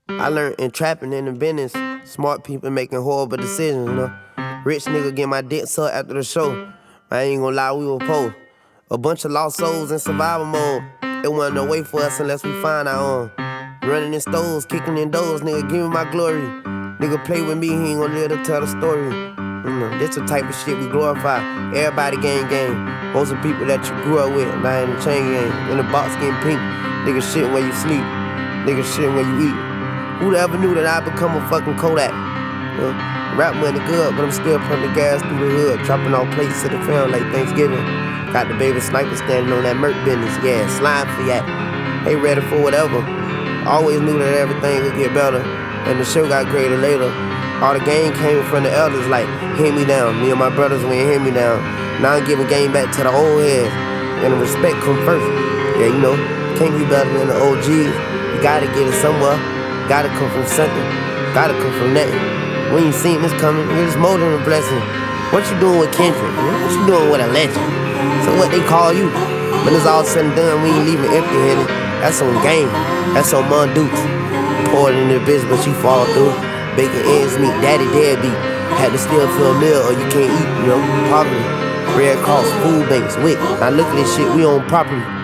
I learned in trapping in the business, smart people making horrible decisions, you know. Rich nigga get my dick sucked after the show. I ain't gonna lie, we were poor. A bunch of lost souls in survival mode. It wasn't no way for us unless we find our own. Running in stores, kicking in doors, nigga, give me my glory. Nigga play with me, he ain't gonna live to tell the story. This the type of shit we glorify. Everybody gang. Most of the people that you grew up with, lying in the chain gang. In the box getting pink. Nigga shitting where you sleep. Nigga shitting where you eat. Who'd ever knew that I'd become a fucking Kodak? Rap money good, but I'm still pumping gas through the hood. Dropping off plates to the film like Thanksgiving. Got the baby sniper standing on that Merc business. Yeah, slime for that. They ready for whatever. Always knew that everything would get better. And the show got greater later. All the game came from the elders like, hand me down. Me and my brothers went hand me down. Now I'm giving game back to the old heads. And the respect come first. Yeah, you know, can't be better than the OGs. You gotta get it somewhere. Gotta come from something. Gotta come from nothing. We ain't seen this coming. It's more than a blessing. What you doing with Kendrick? What you doing with a legend? So what they call you? When it's all said and done, we ain't leaving empty-handed. That's on game. That's on Mon Dukes. Pour it in the bitch, but you fall through. Bacon ends meet, daddy deadbeat. Had to steal for a meal or you can't eat, you know, poverty. Red Cross, food banks, WIC. Now look at this shit, we own property.